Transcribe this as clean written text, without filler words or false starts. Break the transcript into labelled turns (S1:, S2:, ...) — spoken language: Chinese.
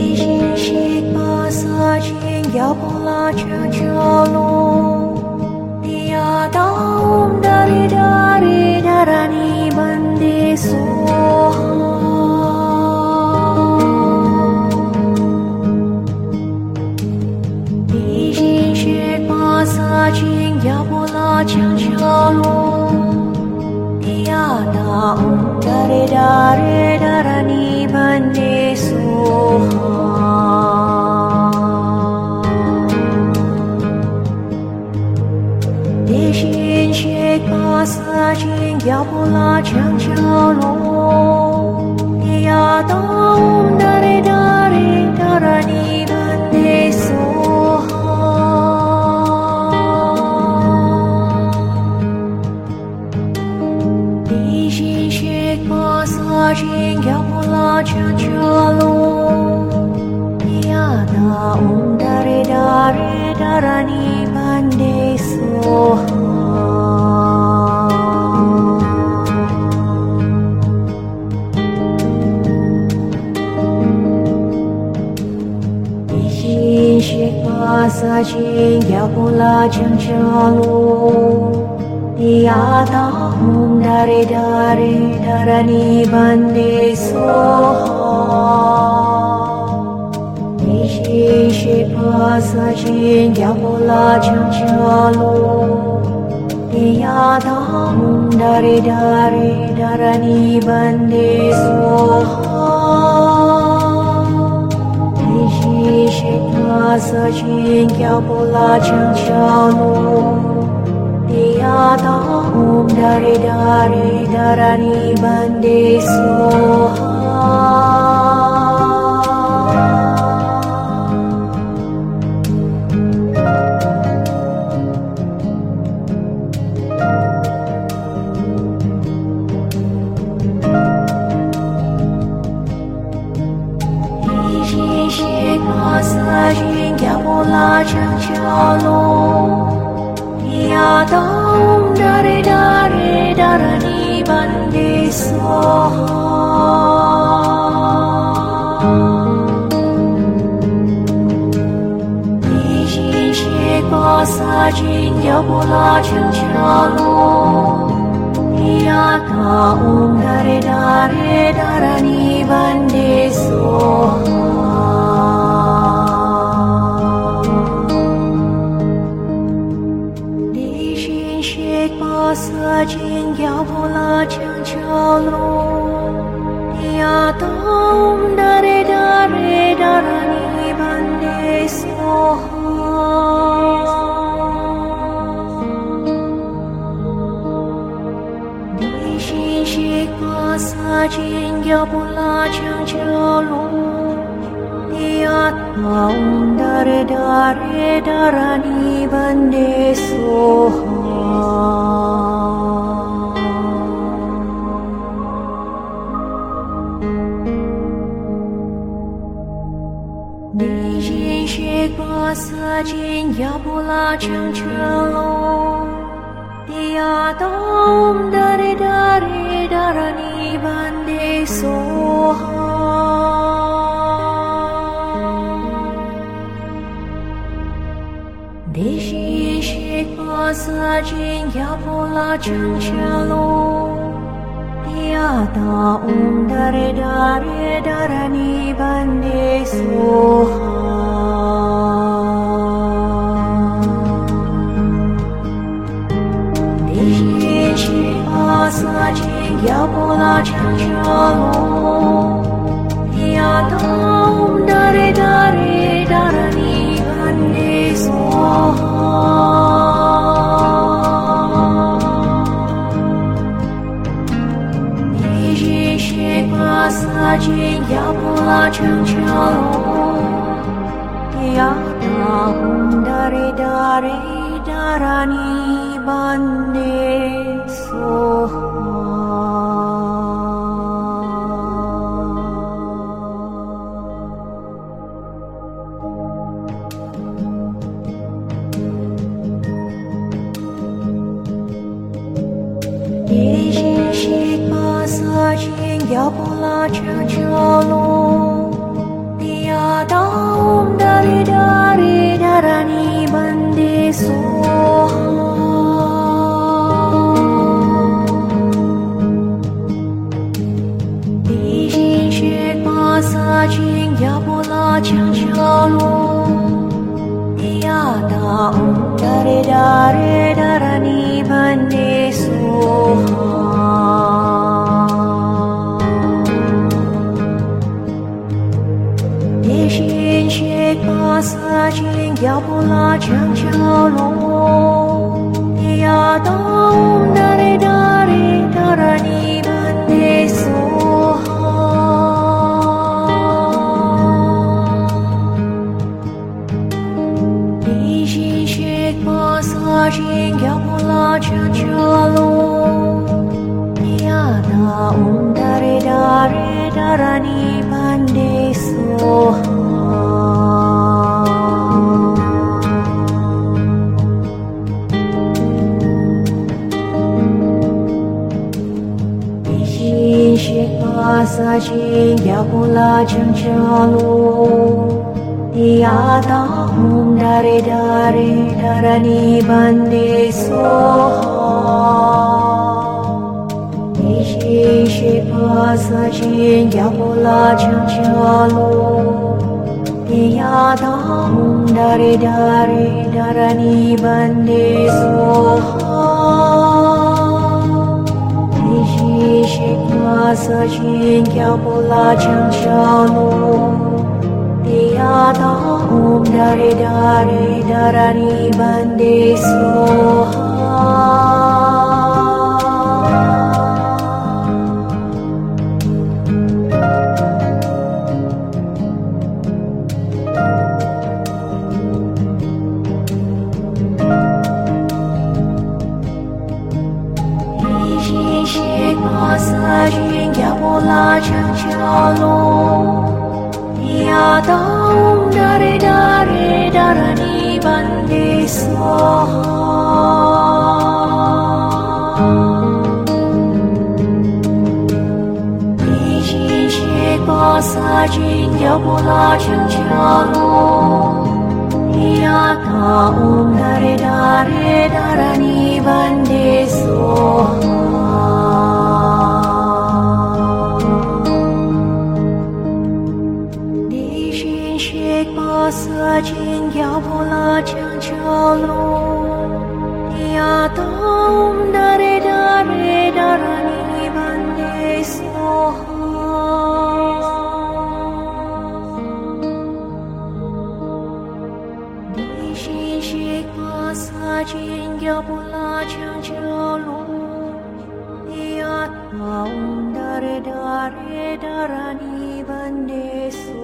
S1: 心悉巴萨金亚波拉强乔罗迪亚达嗡达里达里达拉尼班迪梭地心悉巴萨金亚波拉强乔罗迪亚达嗡达里达里达拉尼班迪梭地心悉巴萨金亚波拉强乔罗迪亚达嗡达里达里达拉尼班迪梭地心悉巴萨金亚波拉强乔罗迪亚达嗡达里达里达拉尼班迪梭地心悉巴萨金亚波拉强乔罗迪亚达嗡达里达里达拉尼班迪梭地心悉巴萨金亚波拉强乔罗迪亚达嗡达里达里达拉尼班迪梭地心悉巴萨金亚波拉强乔罗迪亚达嗡达里达里达拉尼班迪梭地心悉巴萨金亚波拉强乔罗迪亚达嗡达里达里达拉尼班迪梭地心悉巴萨金亚波拉强乔罗迪亚达嗡达里达里达拉尼班迪梭地心悉巴萨金亚波拉强乔罗迪亚达嗡达里达里达拉尼班迪梭地心悉巴萨金亚波拉强乔罗迪亚达嗡达里达里达拉尼班迪梭地心悉巴萨金亚波拉强乔罗迪亚达嗡达里达里达拉尼班迪梭地心悉巴萨金亚波拉强乔罗迪亚达嗡达里达里达拉尼班迪梭地心悉巴萨金亚波拉强乔罗迪亚达嗡达里达里达拉尼班迪梭地心悉巴萨金亚波拉强乔罗迪亚达嗡达里达里达拉尼班迪梭地心悉巴萨金亚波拉强乔罗迪亚 Yada Om Dari Dari Dharani Bande Soha. Dijin Shekpa Sajin Yabola Changchalo. Yada Om Dari Dari Dharani Bande Soha. Dijin Shekpa Sajin Yabola Changchalo. Yada Om Dari Dari Dharani Bande Soha. Dijin Shekpa Sajin Yabola Changchalo. Yada Om Dari Dari Dharani Bande Soha. Dijin Shekpa Sajin Yabola Changchalo. Yada Om Dari Dari Dharani Bande Soha. Dijin Shekpa Sajin Yabola Changchalo. Yada Om Dari Dari Dharani Bande Soha. Dijin Shekpa Sajin Yabola Changchalo. Yada Om Dari Dari Dharani Bande Soha. Dijin Shekpa Sajin Yabola Changchalo. Yada Om Dari Dari Dharani Bande Soha. Dijin Shekpa Sajin Yabola Changchalo. Yada Om Dari Dari Dharani Bande Soha. Sajin Yabola Changchalo. Yada Om Dari Dari Dharani Bande Soha. Dijin Shekpa Sajin Yabola Changchalo. Yada Om Dari Dari Dharani Bande Soha.